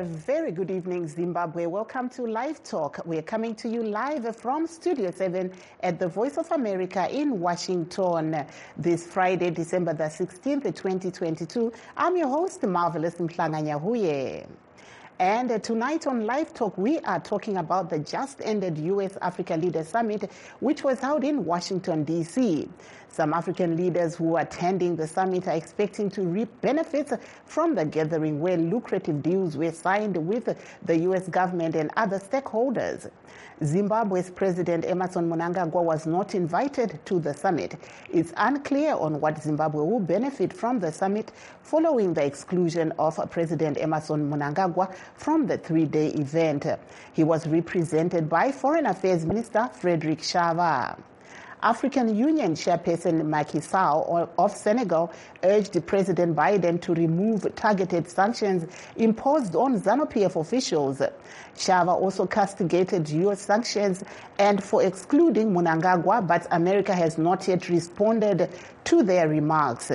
A very good evening, Zimbabwe. Welcome to Live Talk. We're coming to you live from Studio 7 at the Voice of America in Washington this Friday, December the 16th, 2022. I'm your host, Marvelous Mhlanganyahuye. And tonight on Live Talk, we are talking about the just-ended U.S.-Africa Leaders Summit, which was held in Washington, D.C. Some African leaders who are attending the summit are expecting to reap benefits from the gathering, where lucrative deals were signed with the U.S. government and other stakeholders. Zimbabwe's President Emmerson Mnangagwa was not invited to the summit. It's unclear on what Zimbabwe will benefit from the summit following the exclusion of President Emmerson Mnangagwa from the three-day event. He was represented by Foreign Affairs Minister Frederick Shava. African Union Chairperson Macky Sall of Senegal urged President Biden to remove targeted sanctions imposed on ZANU-PF officials. Shava also castigated U.S. sanctions and for excluding Mnangagwa, but America has not yet responded to their remarks.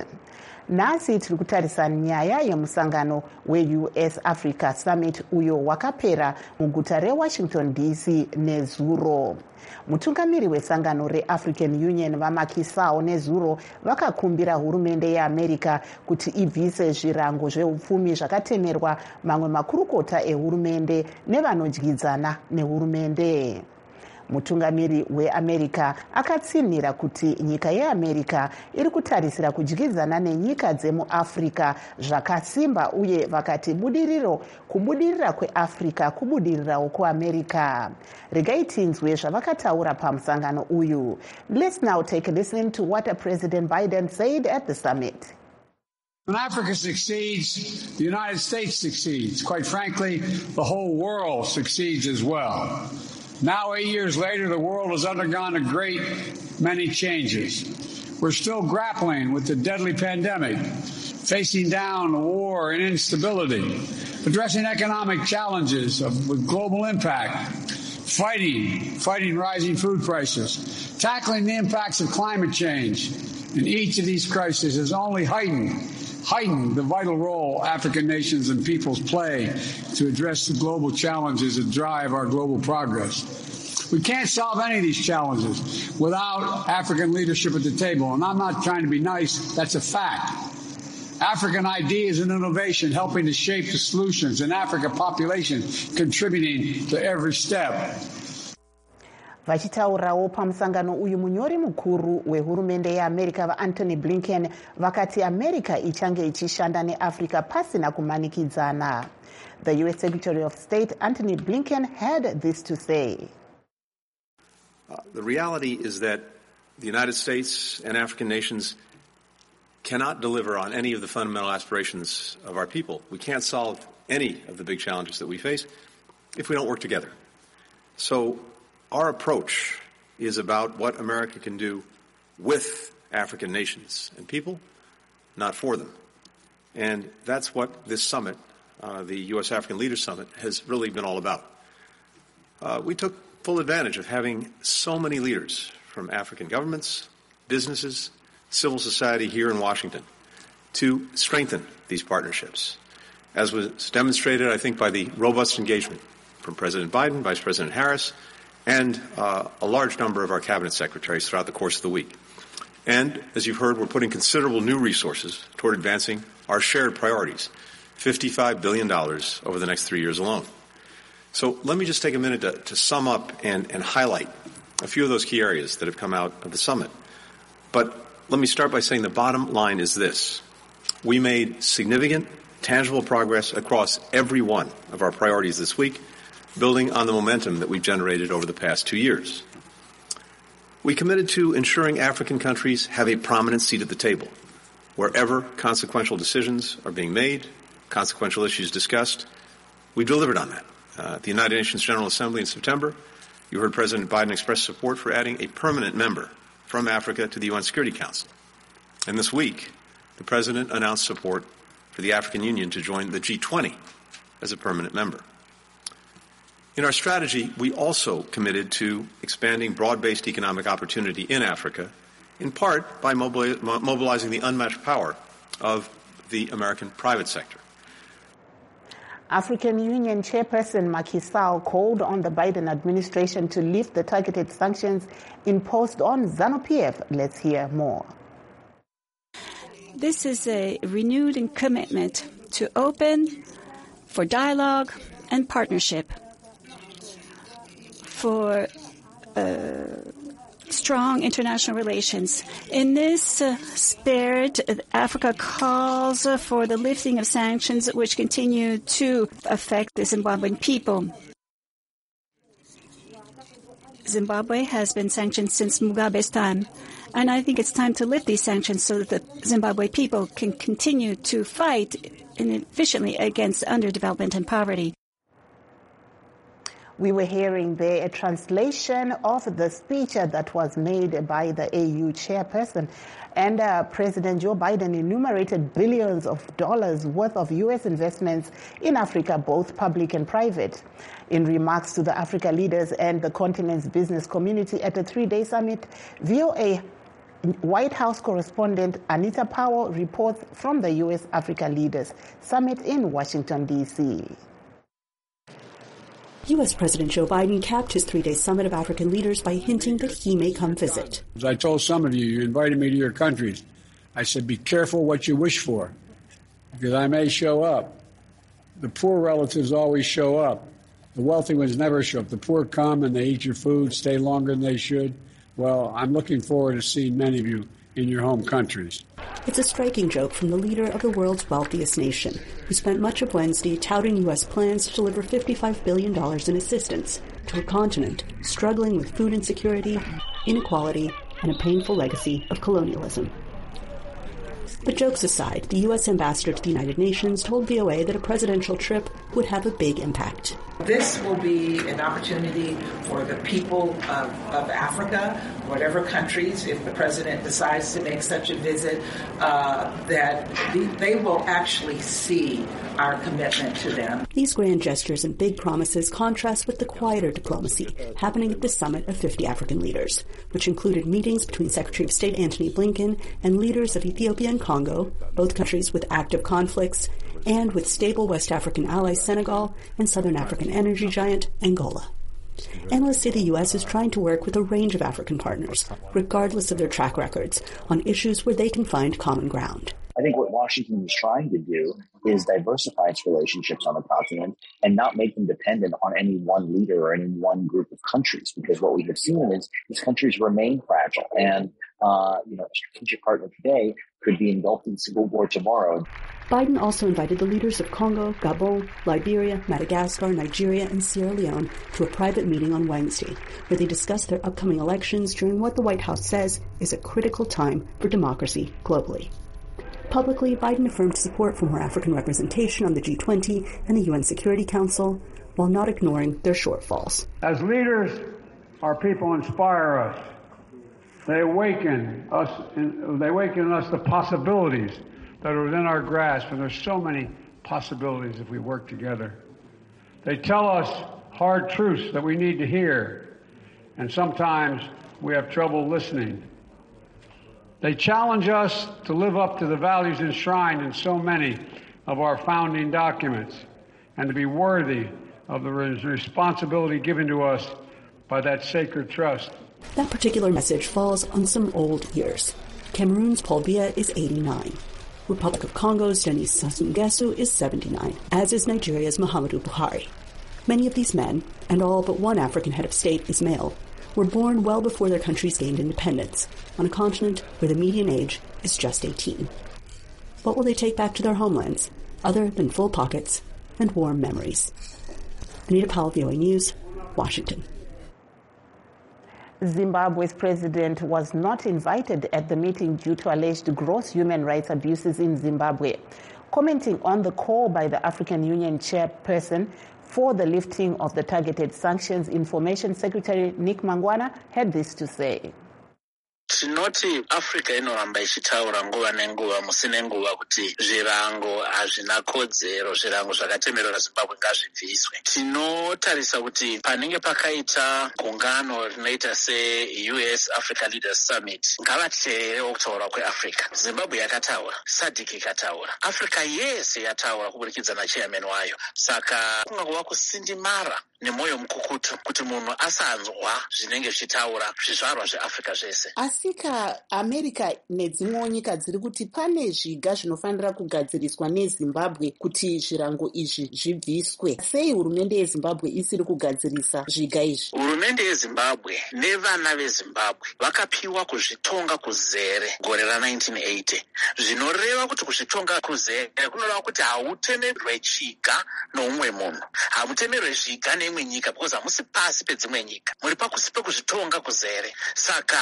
Nasi tiri kutarisa nyaya yemusangano we-US Africa Summit uyo wakapera muguta reWashington DC nezuro. Mutungamiri wesangano reAfrican Union vaMacky Sall nezuro vakakumbira hurumende yeAmerica kuti ibvise zvirango zveupfumi zvakatemerwa mamwe makurukota ehurumende nevanodyidzana nehurumende. Mutungamiri weAmerica akatsinhira kuti nyika yeAmerica iri kutarisira kudyidzana nenyika dzemuAfrica zvakasimba, uye vakati kubudirira kweAfrica kubudirirawo kuAmerica. Regai tinzwe zvavakataura pamusangano uyu. Let's now take a listen to what President Biden said at the summit. When Africa succeeds, the United States succeeds. Quite frankly, the whole world succeeds as well. Now, 8 years later, the world has undergone a great many changes. We're still grappling with the deadly pandemic, facing down war and instability, addressing economic challenges with global impact, fighting rising food prices, tackling the impacts of climate change. And each of these crises has only heightened the vital role African nations and peoples play to address the global challenges that drive our global progress. We can't solve any of these challenges without African leadership at the table. And I'm not trying to be nice, that's a fact. African ideas and innovation helping to shape the solutions, and African population contributing to every step. Vachitaurawo pamusangano uyu, munyori mukuru wehurumende yeAmerica vaAntony Blinken vakati America ichange ichishanda neAfrica pasina kumanikidzana. The U.S. Secretary of State Antony Blinken had this to say. The reality is that the United States and African nations cannot deliver on any of the fundamental aspirations of our people. We can't solve any of the big challenges that we face if we don't work together. So our approach is about what America can do with African nations and people, not for them. And that's what this summit, the U.S. African Leaders Summit, has really been all about. We took full advantage of having so many leaders from African governments, businesses, civil society here in Washington to strengthen these partnerships, as was demonstrated, I think, by the robust engagement from President Biden, Vice President Harris, and a large number of our cabinet secretaries throughout the course of the week. And, as you've heard, we're putting considerable new resources toward advancing our shared priorities, $55 billion over the next 3 years alone. So let me just take a minute to sum up and highlight a few of those key areas that have come out of the summit. But let me start by saying the bottom line is this. We made significant, tangible progress across every one of our priorities this week, building on the momentum that we've generated over the past 2 years. We committed to ensuring African countries have a prominent seat at the table. Wherever consequential decisions are being made, consequential issues discussed, we delivered on that. At the United Nations General Assembly in September, you heard President Biden express support for adding a permanent member from Africa to the UN Security Council. And this week, the President announced support for the African Union to join the G20 as a permanent member. In our strategy, we also committed to expanding broad-based economic opportunity in Africa, in part by mobilizing the unmatched power of the American private sector. African Union Chairperson Macky Sall called on the Biden administration to lift the targeted sanctions imposed on ZANU-PF. Let's hear more. This is a renewed commitment to open for dialogue and partnership, for strong international relations. In this spirit, Africa calls for the lifting of sanctions which continue to affect the Zimbabwean people. Zimbabwe has been sanctioned since Mugabe's time, and I think it's time to lift these sanctions so that the Zimbabwe people can continue to fight efficiently against underdevelopment and poverty. We were hearing there a translation of the speech that was made by the AU chairperson. And President Joe Biden enumerated billions of dollars worth of U.S. investments in Africa, both public and private. In remarks to the Africa leaders and the continent's business community at a 3-day summit, VOA White House correspondent Anita Powell reports from the U.S. Africa Leaders Summit in Washington, D.C. U.S. President Joe Biden capped his 3-day summit of African leaders by hinting that he may come visit. As I told some of you, you invited me to your countries. I said, be careful what you wish for, because I may show up. The poor relatives always show up. The wealthy ones never show up. The poor come and they eat your food, stay longer than they should. Well, I'm looking forward to seeing many of you in your home countries. It's a striking joke from the leader of the world's wealthiest nation, who spent much of Wednesday touting U.S. plans to deliver $55 billion in assistance to a continent struggling with food insecurity, inequality, and a painful legacy of colonialism. But jokes aside, the U.S. ambassador to the United Nations told VOA that a presidential trip would have a big impact. This will be an opportunity for the people of Africa, whatever countries, if the president decides to make such a visit, that they will actually see our commitment to them. These grand gestures and big promises contrast with the quieter diplomacy happening at the summit of 50 African leaders, which included meetings between Secretary of State Antony Blinken and leaders of Ethiopia and Congo, both countries with active conflicts, and with stable West African allies Senegal and Southern African energy giant Angola. Analysts say the U.S. is trying to work with a range of African partners, regardless of their track records, on issues where they can find common ground. I think what Washington is trying to do is diversify its relationships on the continent and not make them dependent on any one leader or any one group of countries, because what we have seen is these countries remain fragile, and a strategic partner today could be engulfed in civil war tomorrow. Biden also invited the leaders of Congo, Gabon, Liberia, Madagascar, Nigeria, and Sierra Leone to a private meeting on Wednesday, where they discussed their upcoming elections during what the White House says is a critical time for democracy globally. Publicly, Biden affirmed support for more African representation on the G20 and the UN Security Council, while not ignoring their shortfalls. As leaders, our people inspire us. They awaken in us the possibilities that are within our grasp, and there's so many possibilities if we work together. They tell us hard truths that we need to hear, and sometimes we have trouble listening. They challenge us to live up to the values enshrined in so many of our founding documents and to be worthy of the responsibility given to us by that sacred trust. That particular message falls on some old years. Cameroon's Paul Biya is 89. Republic of Congo's Denis Sassou Nguesso is 79, as is Nigeria's Muhammadu Buhari. Many of these men, and all but one African head of state is male, were born well before their countries gained independence, on a continent where the median age is just 18. What will they take back to their homelands, other than full pockets and warm memories? Anita Powell, VOA News, Washington. Zimbabwe's president was not invited at the meeting due to alleged gross human rights abuses in Zimbabwe. Commenting on the call by the African Union chairperson for the lifting of the targeted sanctions, Information Secretary Nick Mangwana had this to say. tinoti Africa inoramba ichitaura nguva nenguva musi nenguva kuti zvirango hazvina kodzero, zvirango zvakatemerera Zimbabwe ngazvibviswe. Tinotarisa kuti panenge pakaita gungano rinoita se-US Africa Leaders Summit, ngavateerewo kutaura kweAfrica. Zimbabwe yakataura, SADC ikataura, Africa yese yataura kuburikidza nachairman wayo. Saka kungangova kusindimara nemwoyo mukukutu kuti munhu asanzwa zvinenge zvichitaura zvizvarwa zveAfrica zvese. Asika America nedzimwewo nyika dziri kuti pane zviga zvinofanira kugadziriswa neZimbabwe kuti zvirango izvi zvibviswe. Sei hurumende yeZimbabwe isiri kugadzirisa zviga izvi? Hurumende yeZimbabwe nevana veZimbabwe vakapiwa kuzvitonga kuzere gore ra1980. Zvinoreva kuti kuzvitonga kuzere kunoreva kuti hautemerwe chiga noumwe munhu, hamutemerwe zviga neimwe nyika, because hamusi pasi pedzimwe nyika, muri pakusi pekuzvitonga kuzere. Saka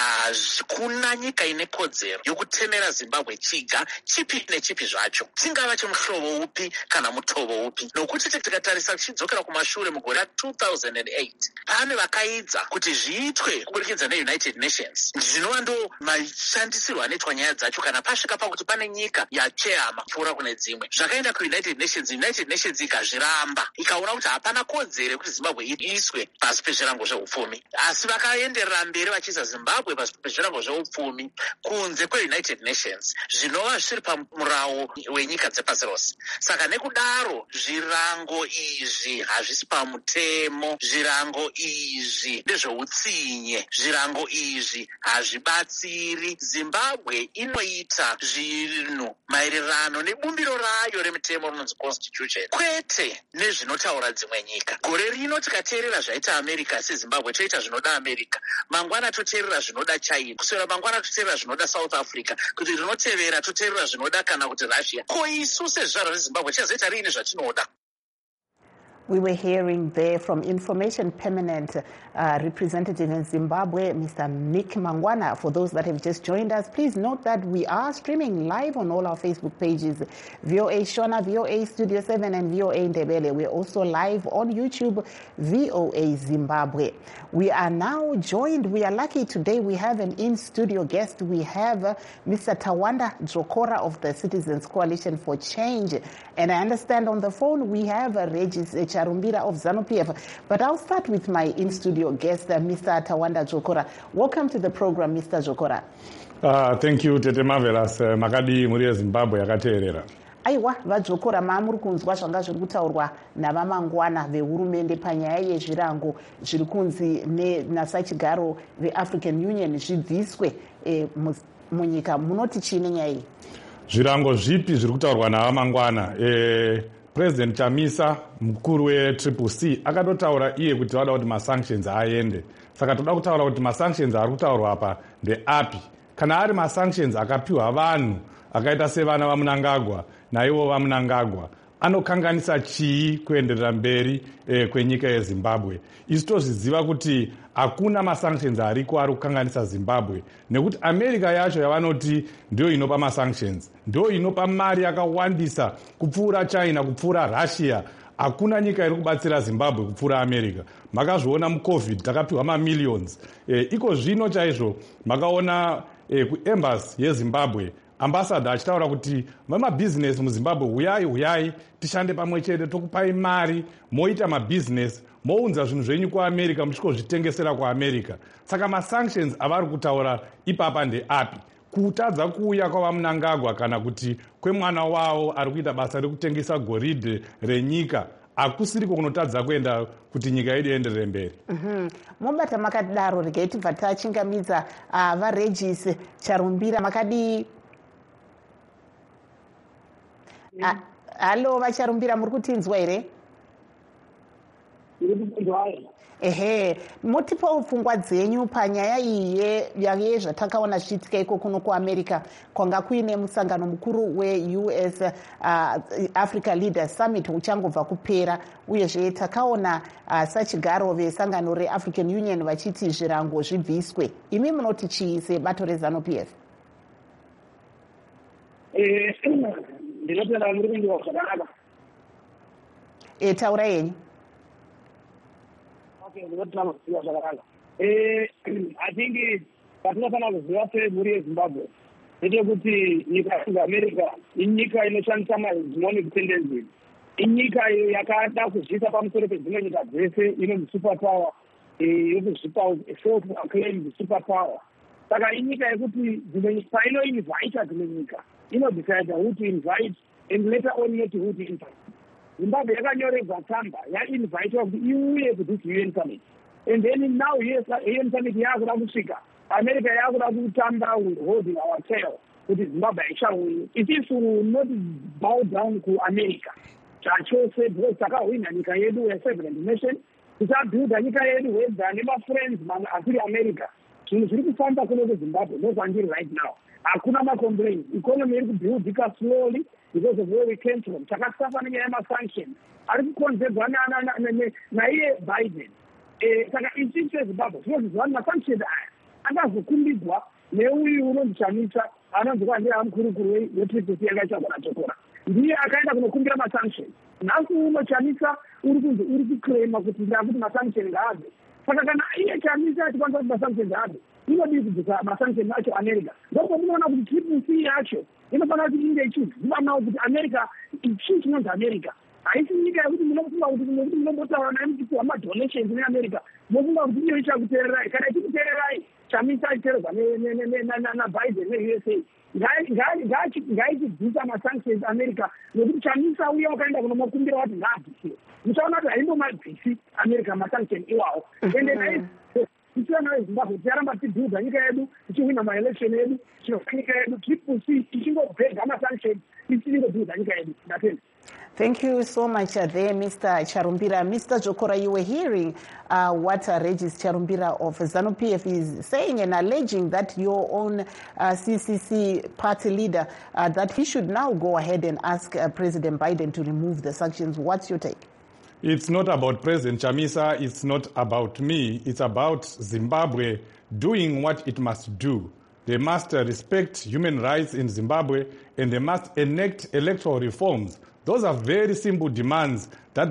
kuna nyika ine kodzero yokutemera Zimbabwe chiga chipi nechipi zvacho, chingava chemuhlobo upi kana mutovo upi. Nokuti tikatarisa tichidzokera kumashure mugore ra2008 pane vakaidza kuti zviitwe kuburikidza neUnited Nations, zvinova ndo mashandisirwo anoitwa nyaya dzacho kana pasvika pakuti pane nyika yacheyama kupfuura kune dzimwe. Zvakaenda kuUnited Nations, United Nations ikazviramba, ikaona kuti hapana kodzero kuti Zimbabwe iiswe pasi pezvirango zveupfumi, asi vakaenderera mberi vachiisa Zimbabwe pasi pezvirango zveupfumi kunze kweUnited Nations, zvinova zviri pamurawo wenyika dzepasi rose. Saka nekudaro zvirango izvi hazvisi pamutemo, zvirango izvi ndezveutsinye, zvirango izvi hazvibatsiri. Zimbabwe inoita zvinhu maererano nebumbiro rayo remutemo rinonzi constitution, kwete nezvinotaura dzimwe nyika. Gore rino tikateerera zvaita America seZimbabwe, toita zvinoda America, mangwana toteerera zvinoda China, kuswera mangwana toteerera zvinoda South Africa, kuti rinotevera toteerera zvinoda kana kuti Russia. Ko isu sezvizvarwa zveZimbabwe tichazoita riini zvatinoda? We were hearing there from Information Permanent Representative in Zimbabwe, Mr. Nick Mangwana. For those that have just joined us, please note that we are streaming live on all our Facebook pages, VOA Shona, VOA Studio 7, and VOA Ndebele. We're also live on YouTube, VOA Zimbabwe. We are now joined, we are lucky today, we have an in-studio guest. We have Mr. Tawanda Dzvokora of the Citizens Coalition for Change. And I understand on the phone we have Regis Charumbira of ZANU-PF. But I'll start with my in-studio guest, Mr. Tawanda Dzvokora. Welcome to the program, Mr. Dzvokora. Thank you, Tete Marvelous. Makadi muri Zimbabwe yakateerera. Aiwa, vadzvokora maamuri kunzwa zvanga zviri kutaurwa navamangwana vehurumende panyaya yezvirango zviri kunzi nasachigaro veAfrican Union zvibviswe munyika. Munoti chini nyaya iyi? Zvirango zvipi zviri kutaurwa navamangwana? President Chamisa, mukuru weCCC, akatotaura iye kuti vada kuti masanctions aende. Saka toda kutaura kuti masanctions ari kutaurwa apa ndeapi. Kana ari masanctions akapiwa vanhu akaita sevana vaMnangagwa naivo vaMnangagwa, anokanganisa chii kuenderera mberi kwenyika yeZimbabwe? Isu tozviziva kuti hakuna masanctions ariko ari kukanganisa Zimbabwe, nekuti America yacho yavanoti ndio inopa masanctions, ndio inopa mari yakawandisa kupfuura China, kupfuura Russia. Hakuna nyika iri kubatsira Zimbabwe kupfuura America. Makazviona muCovid takapiwa mamillions. Iko zvino chaizvo makaona kuembassy yeZimbabwe ambassador achitaura kuti vamabhizinesi muZimbabwe, huyai tishande pamwe chete, tokupai mari moita mabhizinesi, mounza zvinhu zvenyu kuAmerica muchikozvitengesera kuAmerica. Saka masanctions avari kutaura ipapa ndeapi? Kutadza kuuya kwavaMnangagwa kana kuti kwemwana wavo ari kuita basa rekutengesa goridhe renyika, hakusiriko kunotadza kuenda kuti nyika yedu ienderere mberi. Mobata makadaro, regai tibva tachingamidza vaRegis Charumbira. Makadi halo vaCharumbira, muri kutinzwa here? Ehe, motipawo pfungwa dzenyu panyaya iyi yezvatakaona zvichiitika iko kuno kuAmerica, kwanga kuine musangano mukuru weUS Africa Leaders Summit uchangobva kupera, uyezve takaona sachigaro vesangano reAfrican Union vachiti zvirango zvibviswe. Imi munoti chii sebato reZANU-PF? Ndinotenda muri kundiwa zvakanaka. Taura yenyu. Okay, ndinotenda zvakanaka. I think patinofana kuziva semhuri yezimbabwe ndechekuti nyika yeAmerica inyika inoshandisa mazimoni tendencies, inyika yakada kuzviisa pamusoro pedzimwe nyika dzese inonzi super power, yokuzvipa self acclaimed super power. Saka inyika yekuti painoinvita dzimwe nyika inodecide who to invite and later on not who to invite. Zimbabwe yakanyorerwa tsamba yainvitwa kuti iuye kuthis UN summit, and then now UN summit yakuda kusvika, America yakuda kutamba with holding our tail kuti Zimbabwe haichauyi. It is to not bow down to America zvachose because takahwina nyika yedu ye-sovereign nation, tisabuilda nyika yedu wedza nemafriends mamwe asiri America. Zvinhu zviri kufamba kuno kuZimbabwe ndokwandiri right now. Hakuna macomplaints. Economy iri kubuildika slowly because of where we came from. Takasafa nenyaya yemasanctions ari kukonzerwa naiye Biden. Saka ichi cheZimbabwe zvinoziva masanctions aya akazokumbidzwa neuyu unondichamisa anonzi kwandiri amukurukuru weTriple yakaitsvagwa naTokora. Ndiye akaenda kunokumbira masanctions. Nhasi unochamisa uri kunzi uri kuclaima kuti ndakuti masanctions ngaabve. Saka kana iye chamisa achikwanisa kuti masanctions aabe, inodii kubvisa masanctions acho America. Ndoko munoona kuti Triple C yacho inofanira kuti inge ichiziva nawo kuti America chii chinonzi America. Haisi nyika yekuti munofunga kuti munombotaura naye muchipiwa madonations neAmerica mofunga kuti iyo ichakuteererai. Kana ichikuteererai chamisa achiteererwa naBiden neUSA ngaichibvisa masanctions America, nokuti chamisa uya wakaenda kunomakumbira wati ngaabvisiwe. Muchaona kuti haimbomabvisi America masanctions iwawo. Ende nai tichiona weZimbabwe ticharamba tibuilda nyika yedu, tichihwina maelection edu, tichinofa nyika yedu, Triple C tichingobhega masanctions, tichingobuilda nyika yedu. Ndatenda. Thank you so much there, Mr. Charumbira. Mr. Jokora, you were hearing what Regis Charumbira of ZANU-PF is saying and alleging that your own CCC party leader, that he should now go ahead and ask President Biden to remove the sanctions. What's your take? It's not about President Chamisa. It's not about me. It's about Zimbabwe doing what it must do. They must respect human rights in Zimbabwe, and they must enact electoral reforms. Those are very simple demands that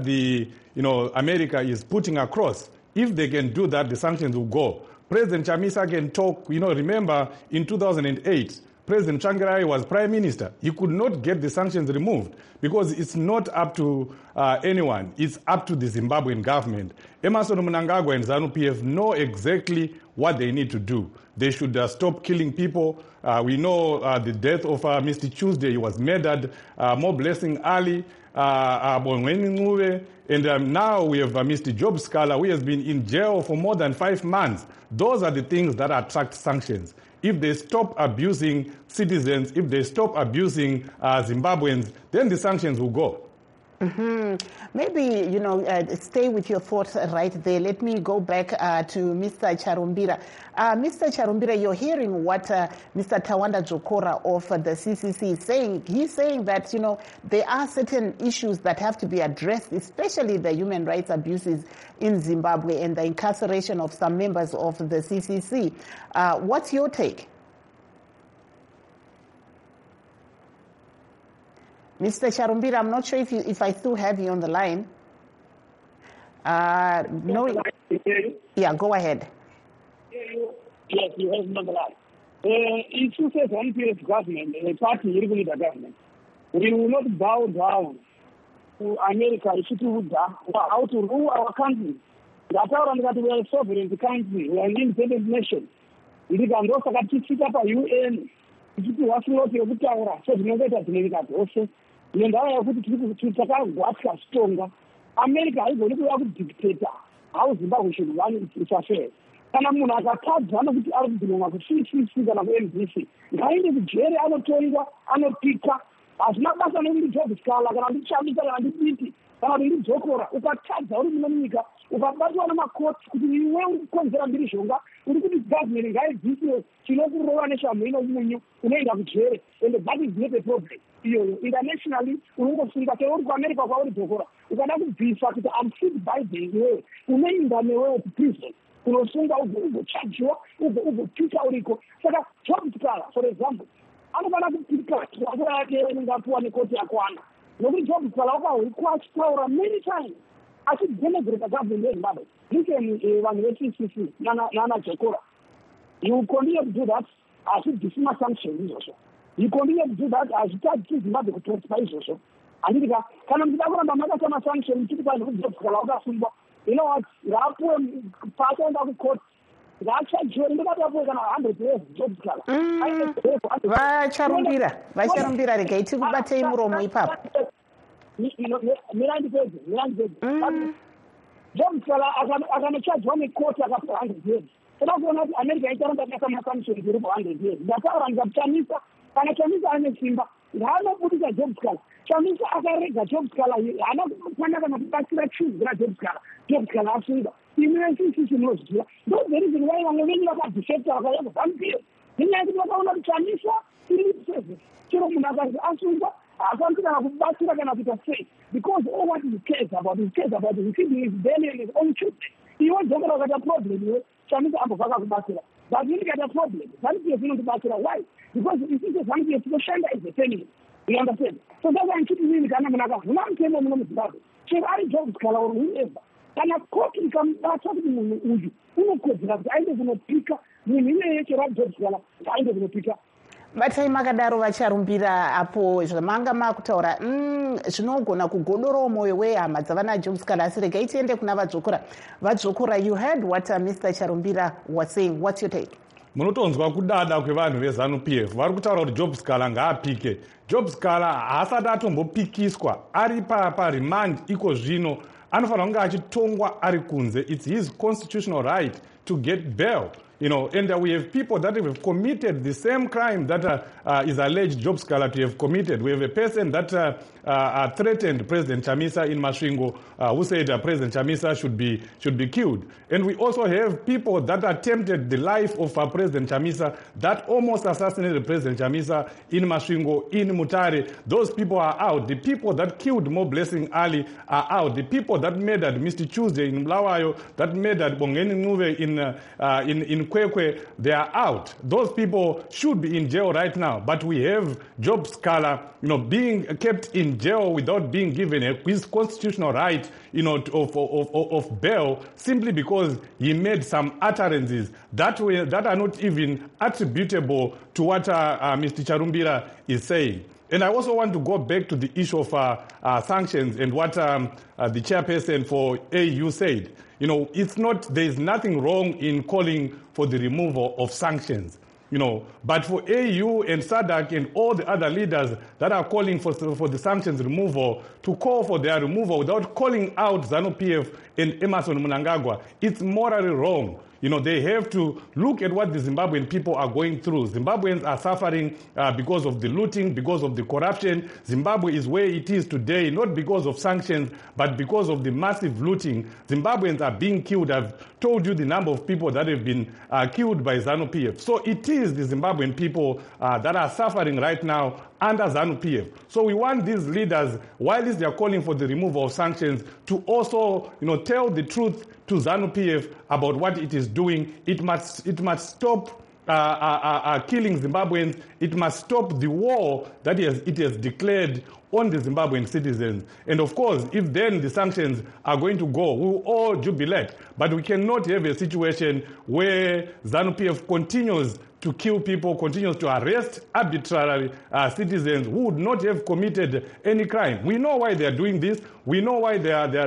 America is putting across. If they can do that, the sanctions will go. President Chamisa can talk. Remember in 2008, President Tsvangirai was prime minister. He could not get the sanctions removed because it's not up to anyone. It's up to the Zimbabwean government. Emmerson Mnangagwa and ZANU-PF know exactly what they need to do. They should stop killing people. We know the death of Mr. Tuesday. He was murdered. More Blessing Ali, and now we have Mr. Job Scala, who has been in jail for more than 5 months. Those are the things that attract sanctions. If they stop abusing citizens, if they stop abusing Zimbabweans, then the sanctions will go. Mm-hmm. Maybe, stay with your thoughts right there. Let me go back to Mr. Charumbira. Mr. Charumbira, you're hearing what Mr. Tawanda Jokora of the CCC is saying. He's saying that, there are certain issues that have to be addressed, especially the human rights abuses in Zimbabwe and the incarceration of some members of the CCC. What's your take? Mr. Charumbira, I'm not sure if I still have you on the line. No. Yeah, go ahead. Yes, you have me on the line. If you say ZANU-PF government, a party leader government, we will not bow down to America how to rule our country. That we are a sovereign country, we are an independent nation. We can also sit up a UN. Nendaa yekuti takagwatswa Chitonga, America haigoni kuuya kudictator how Zimbabwe should run its affairs. Kana munhu akatadza nokuti ari kubhilonga ku-CCC kana ku-MDC, ngaende kujere, anotongwa, anopika. Hazvina basa nekuti Job Scala kana ndichamisa kana ndiditi kana kuti ndidzokora. Ukatadza uri muno munyika, ukabatwa namakoti kuti iwe uri kukonzera mhirizhonga, uri kuti government ngaibvisiwe chinokurova neshamhu ino munyu, unoenda kujere, and that is not a problem. Internationally, unongofunga ke uri kuAmerica kwauri dzokora, ukada kubvisa kuti I'm fit by the way, unoenda newewo kuprison, unosunga ugochajiwa, ugopika uriko. Saka Job Scala, for example, anofana kupika wakura yake inongapuwa nekoti yakwana. Nokuti Job Scala wakahwikwa achitaura many times achidenigrate government yeZimbabwe. Listen, vanhu veCCC nana Jokora. You continue to do that as if this is not sanctions also. You continue to do that as it is not the price also. And if kana mtakura makata ma sanctions kuti pano kuzofukala wakafungwa. You know what? Rapo pasa nda ku court. Racha jori ndakatapo kana 100 years jobs kala. Vacharumbira regaiti kubatei muromo ipapo. Mirandi jobs kala akanachadzwa necourt akapo 100 years. Tinokuona kuti America itaramba kama sanctions ziri po 100 years. Ndataura Chamisa kana Chamisa ane simba. Ngaanobudisa jobs kala. Chamisa akarega jobs kala haana kufana kana kubatsira choose jobs kala asunga. Imwe sisi tinozviziva. Those the reason why vamwe venyu vakadefecta vakauya kubvambira. Nenyaya yekuti vakaona kuti Chamisa iri service. Chero munhu akazi asunga hafaniri kana kubatsira kana kuita sei. Because all what he cares about feeding his belly and his own children. Iwe dzokera ukata problem iwe Chamisa ambovaka kubatsira. But you get a problem. Zanzibar is not about why? Because if you say Zanzibar is Shanda is the family. You understand? So that's why I'm keeping in the Kanaka. I'm telling them about it. So I jobs color or whoever. And a court can come back to you. Who could have I live in a picker? We need to have jobs color. I live in a picker. Batai makadaro vacharumbira apo zvamanga makutaura zvinogona kugodoro moyo wehama dzavana jobs kana asi regai tiende kuna vadzokora. You heard what Mr. Charumbira was saying. What's your take? Munotonzwa kudada kwevanhu veZANU-PF vari kutaura kuti Jobs Kala ngaapike. Jobs Kala haasati atombopikiswa ari paremand iko zvino anofanira kunge achitongwa ari kunze. It's his constitutional right to get bail. You know, and we have people that have committed the same crime that is alleged Jobs Kala to have committed. We have a person that threatened President Chamisa in Masvingo, who said President Chamisa should be killed. And we also have people that attempted the life of President Chamisa, that almost assassinated President Chamisa in Masvingo, in Mutare. Those people are out. The people that killed Mo Blessing Ali are out. The people that murdered Mr. Tuesday in Mlawayo, that murdered Bongeni Nuve in Kwekwe, they are out. Those people should be in jail right now. But we have Jobs Kala, being kept in jail without being given his constitutional right, of bail, simply because he made some utterances that are not even attributable to what Mr. Charumbira is saying. And I also want to go back to the issue of sanctions and what the chairperson for AU said. There is nothing wrong in calling for the removal of sanctions. But for AU and SADC and all the other leaders that are calling for the sanctions removal, to call for their removal without calling out ZANU-PF and Emmerson Mnangagwa, it's morally wrong. They have to look at what the Zimbabwean people are going through. Zimbabweans are suffering because of the looting, because of the corruption. Zimbabwe is where it is today, not because of sanctions, but because of the massive looting. Zimbabweans are being killed. I've told you the number of people that have been killed by ZANU-PF. So it is the Zimbabwean people that are suffering right now under ZANU-PF. So we want these leaders, while they are calling for the removal of sanctions, to also, tell the truth to ZANU-PF about what it is doing. It must stop killing Zimbabweans. It must stop the war that it has declared on the Zimbabwean citizens. And of course, if then the sanctions are going to go, we will all jubilate. But we cannot have a situation where ZANU-PF continues to kill people, continues to arrest arbitrary citizens who would not have committed any crime. We know why they are doing this. We know why they are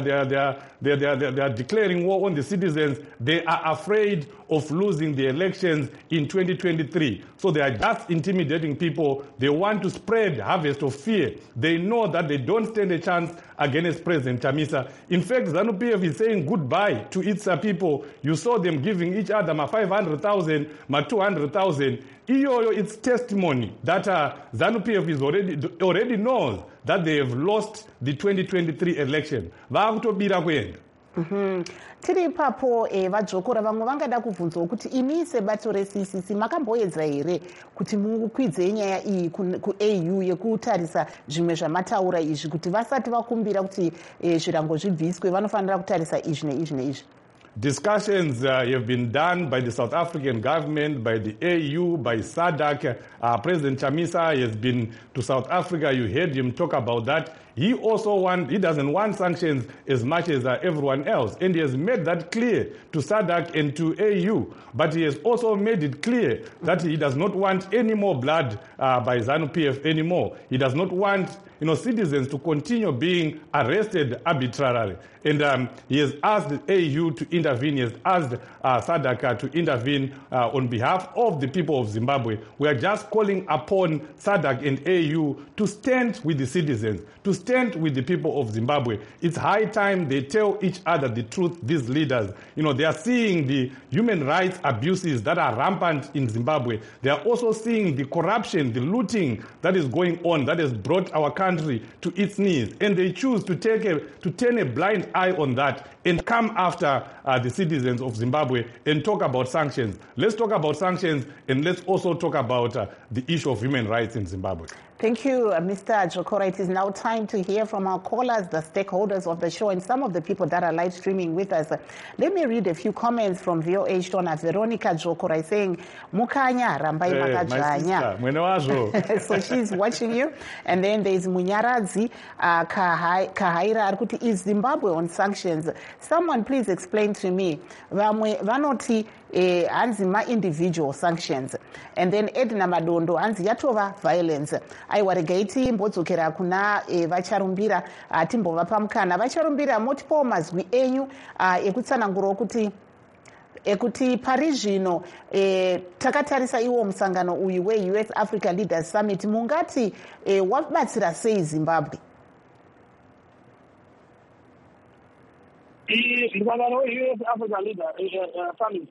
declaring war on the citizens. They are afraid of losing the elections in 2023. So they are just intimidating people. They want to spread harvest of fear. They know that they don't stand a chance against President Chamisa. In fact, ZANU-PF is saying goodbye to its people. You saw them giving each other 500,000, 200,000. It's testimony that ZANU-PF is already knows that they have lost the 2023 election. Vakutobira kuenda. Tiri ipapo vadzokora vamwe vangada kubvunzawo kuti imi sebato reCCC makamboedza here kuti mukwidzei nyaya iyi kuAU yekutarisa zvimwe zvamataura izvi kuti vasati vakumbira kuti zvirango zvibviswe vanofanira kutarisa izvi neizvi neizvi. Discussions have been done by the South African government, by the AU, by SADC. President Chamisa has been to South Africa. You heard him talk about that. He doesn't want sanctions as much as everyone else. And he has made that clear to SADC and to AU. But he has also made it clear that he does not want any more blood by ZANU-PF anymore. He does not want citizens to continue being arrested arbitrarily. And he has asked the AU to intervene. He has asked SADC to intervene on behalf of the people of Zimbabwe. We are just calling upon SADC and AU to stand with the citizens, to stand with the people of Zimbabwe. It's high time they tell each other the truth, these leaders. They are seeing the human rights abuses that are rampant in Zimbabwe. They are also seeing the corruption, the looting that is going on, that has brought our country to its knees. And they choose to turn a blind eye on that and come after the citizens of Zimbabwe and talk about sanctions. Let's talk about sanctions, and let's also talk about the issue of human rights in Zimbabwe. Thank you, Mr. Jokora. It is now time to hear from our callers, the stakeholders of the show, and some of the people that are live streaming with us. Let me read a few comments from VOH donor Veronica Jokora saying, Mukanya Rambai Makajanya. So she's watching you. And then there's Munyaradzi Kahaira Arkuti. Is Zimbabwe on sanctions? Someone please explain to me. Vanoti Anzima individual sanctions. And then Edna Madondo Anzi Yatova violence. Aiwaregaiti mbodzokera kuna vacharumbira timbova pamukana vacharumbira motipo mazwi enyu ekutsanangura kuti pari zvino takatarisa iwo musangano uyu we-US Africa Leaders Summit mungati wabatsira sei Zimbabwe? Musangano we-US Africa Leaders Summit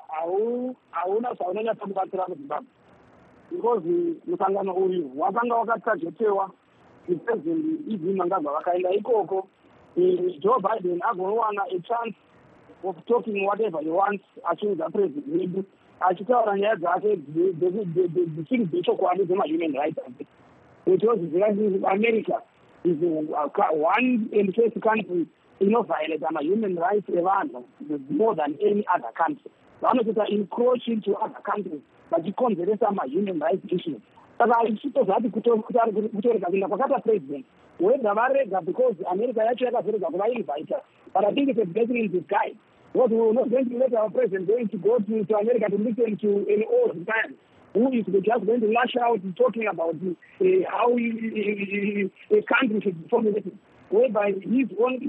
hauna saunanyatsa kubatsira muZimbabwe. Because musangano uyu wakanga wakatajetewa president Mnangagwa vakaenda ikoko Joe Biden agowana a chance of talking whatever he wants achiudza president achitaura nyaya dzake dzisiri dzechokwadi dzemahuman rights. Because America is one and first country violate human rights evanhu more than any other country. Vanokuita encroach into other countries vachikonzeresa human rights issues. Saka ichito zvati kutorega kuenda kwakata president wega varega because America yacho yakazorega kuvainvita. But I think it's a blessing in disguise. Because we were not going to let our president going to go to America to listen to an old man who is just going to lash out talking about how a country should be formulated, whereby his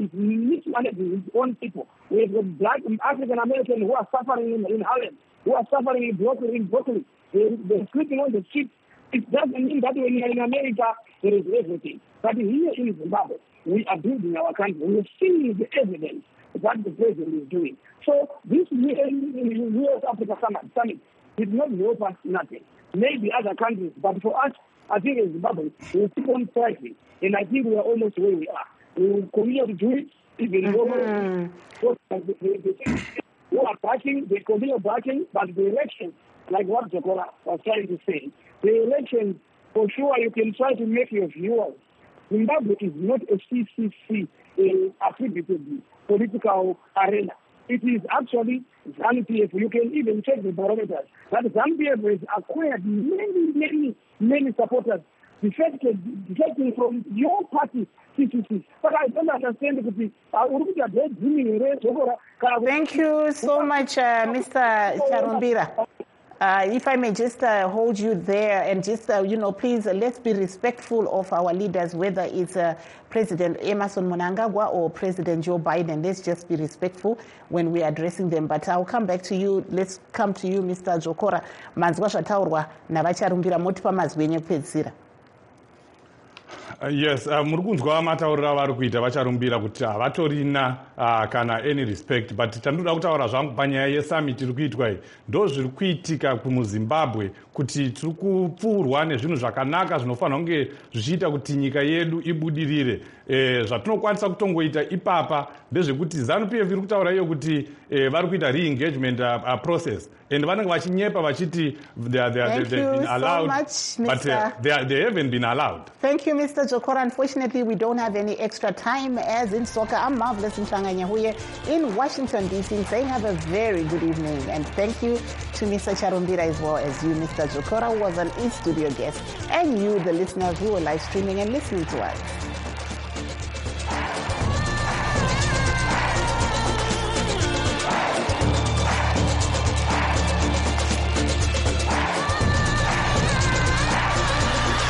own people. We have black African Americans who are suffering in Harlem, who are suffering in Brooklyn. They're sleeping on the streets. It doesn't mean that when you're in America, there is everything. But here in Zimbabwe, we are building our country. We are seeing the evidence of what the president is doing. So this U.S. Africa Summit did not help us nothing. Maybe other countries, but for us, I think in Zimbabwe, we will keep on fighting. And I think we are almost where we are. We will continue to do it, even though who are backing, they continue backing, but the election, like what Jokora was trying to say, the election, for sure, you can try to make your viewers. Zimbabwe is not a CCC attributed political arena. It is actually ZANU-PF. You can even check the barometers. That ZANU-PF has acquired many supporters defecting from your party, CCC. But I don't understand because Thank you so much, Mr. Charumbira. If I may just hold you there and just, please, let's be respectful of our leaders, whether it's President Emmerson Mnangagwa or President Joe Biden. Let's just be respectful when we're addressing them. But I'll come back to you. Let's come to you, Mr. Jokora. Manzwa zvataurwa navacharumbira motipa mazwi enyu ekupedzisira. Yes, muri kunzwa matauriro avari kuita vacharumbira kuti havatorina kana any respect, but chandinoda kutaura zvangu panyaya yesummit iri kuitwa iyi ndozviri kuitika kumuzimbabwe kuti tiri kupfuurwa nezvinhu zvakanaka zvinofanira kunge zvichiita kuti nyika yedu ibudirire. Zvatinokwanisa kutongoita ipapa ndezvekuti ZANU-PF iri kutaura iyo kuti vari kuita re-engagement process and vanenge vachinyepa vachiti they've been allowed, so much, but they haven't been allowed. Thank you, Mr. Jokora. Unfortunately, we don't have any extra time as in soccer. I'm Marvelous Mhlanga-Nyahuye in Washington, D.C. saying have a very good evening. And thank you to Mr. Charumbira as well as you, Mr. Jokora, who was an in-studio guest, and you, the listeners who are live streaming and listening to us.